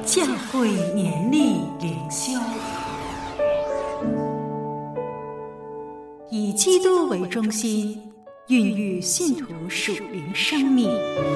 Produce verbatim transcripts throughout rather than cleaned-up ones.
教会年历灵修，以基督为中心，孕育信徒属灵生命。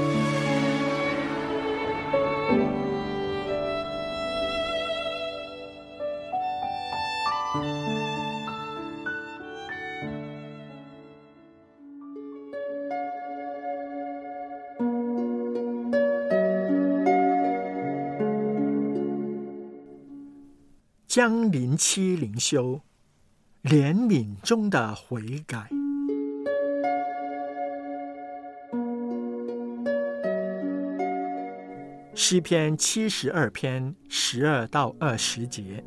江临期灵修，怜悯中的悔改。诗篇七十二篇十二到二十节。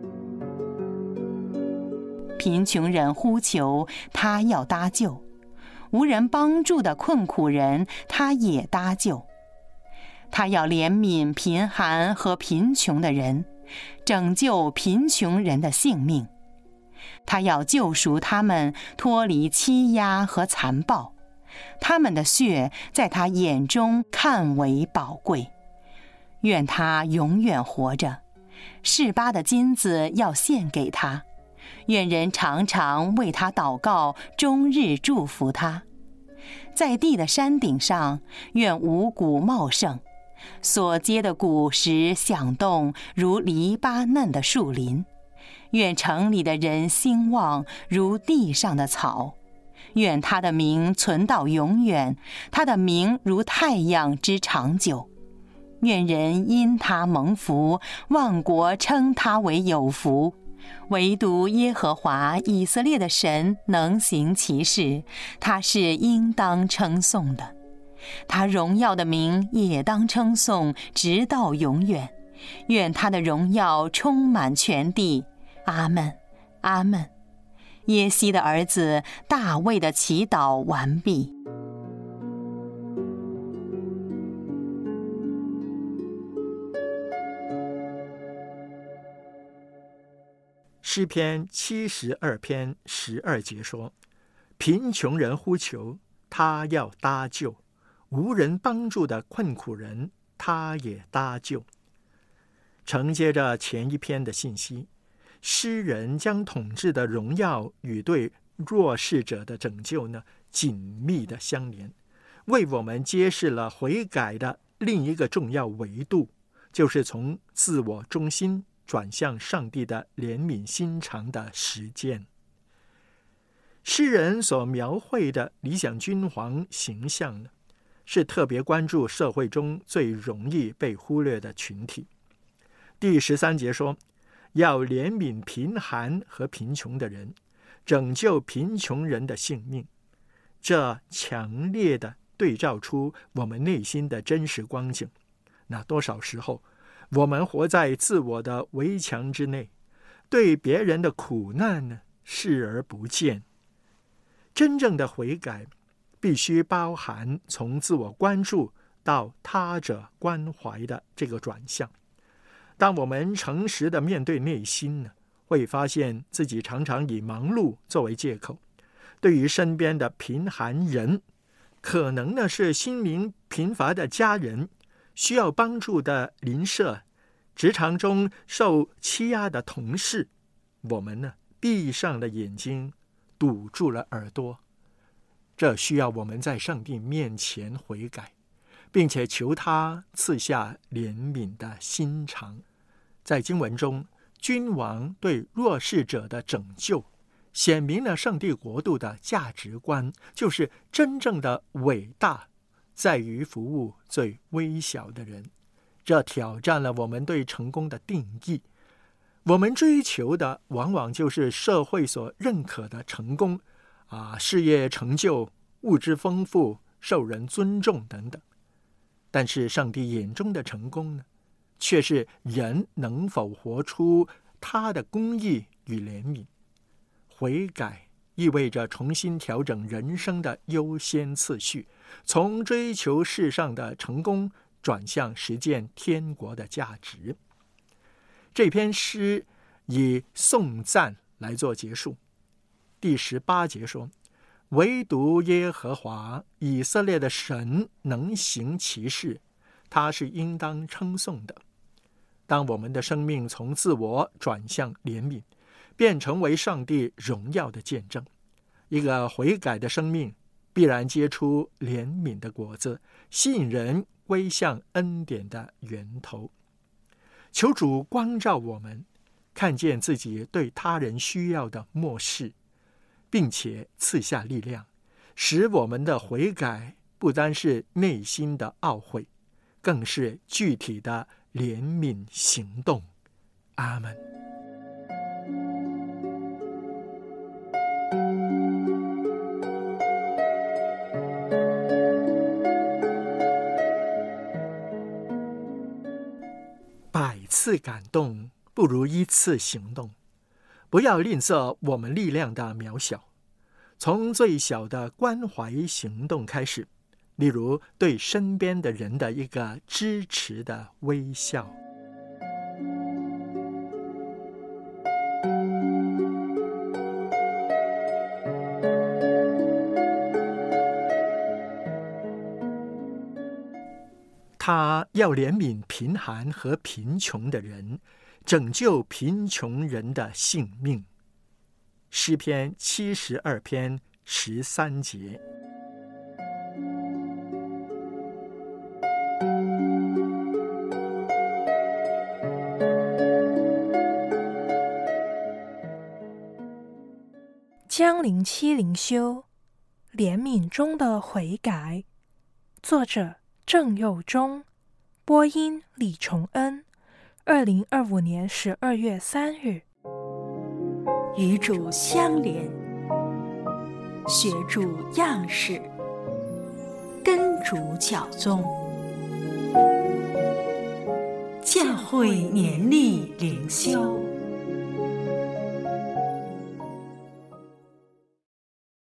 贫穷人呼求，他要搭救；无人帮助的困苦人，他也搭救。他要怜悯贫寒和贫穷的人，拯救贫穷人的性命。他要救赎他们脱离欺压和残暴，他们的血在他眼中看为宝贵。愿他永远活着，示巴的金子要献给他。愿人常常为他祷告，终日祝福他。在地的山顶上，愿五谷茂盛，所结的果实响动，如黎巴嫩的树林。愿城里的人兴旺，如地上的草。愿他的名存到永远，他的名如太阳之长久。愿人因他蒙福，万国称他为有福。唯独耶和华以色列的神能行其事，他是应当称颂的。他荣耀的名也当称颂，直到永远。愿他的荣耀充满全地。阿们，阿们。耶西的儿子大卫的祈祷完毕。 诗篇七十二篇十二节说：贫穷人呼求，他要搭救；无人帮助的困苦人，他也搭救。承接着前一篇的信息，诗人将统治的荣耀与对弱势者的拯救呢紧密的相连，为我们揭示了悔改的另一个重要维度，就是从自我中心转向上帝的怜悯心肠的实践。诗人所描绘的理想君王形象呢，是特别关注社会中最容易被忽略的群体。第十三节说，要怜悯贫寒和贫穷的人，拯救贫穷人的性命。这强烈的对照出我们内心的真实光景。那多少时候我们活在自我的围墙之内，对别人的苦难呢视而不见。真正的悔改必须包含从自我关注到他者关怀的这个转向。当我们诚实的面对内心呢，会发现自己常常以忙碌作为借口，对于身边的贫寒人，可能呢是心灵贫乏的家人，需要帮助的邻舍，职场中受欺压的同事，我们呢闭上了眼睛，堵住了耳朵。这需要我们在上帝面前悔改，并且求他赐下怜悯的心肠。在经文中，君王对弱势者的拯救，显明了上帝国度的价值观，就是真正的伟大在于服务最微小的人。这挑战了我们对成功的定义。我们追求的往往就是社会所认可的成功啊，事业成就、物质丰富、受人尊重等等。但是上帝眼中的成功呢，却是人能否活出他的公义与怜悯。悔改意味着重新调整人生的优先次序，从追求世上的成功转向实践天国的价值。这篇诗以颂赞来做结束。第十八节说，唯独耶和华以色列的神能行其事，他是应当称颂的。 当我们的生命从自我转向怜悯，便成为上帝荣耀的见证。一个悔改的生命必然结出怜悯的果子，吸引人归向恩典的源头。求主光照我们，看见自己对他人需要的漠视，并且赐下力量，使我们的悔改不单是内心的懊悔，更是具体的怜悯行动。阿们。百次感动不如一次行动，不要吝啬我们力量的渺小，从最小的关怀行动开始，例如对身边的人的一个支持的微笑。他要怜悯贫寒和贫穷的人，拯救贫穷人的性命。诗篇七十二篇十三节。 江陵七灵修，怜悯中的悔改。作者郑佑中，播音李崇恩。二零二五年十二月三日。 与主相连，学主样式，跟主教宗。教会年历灵修。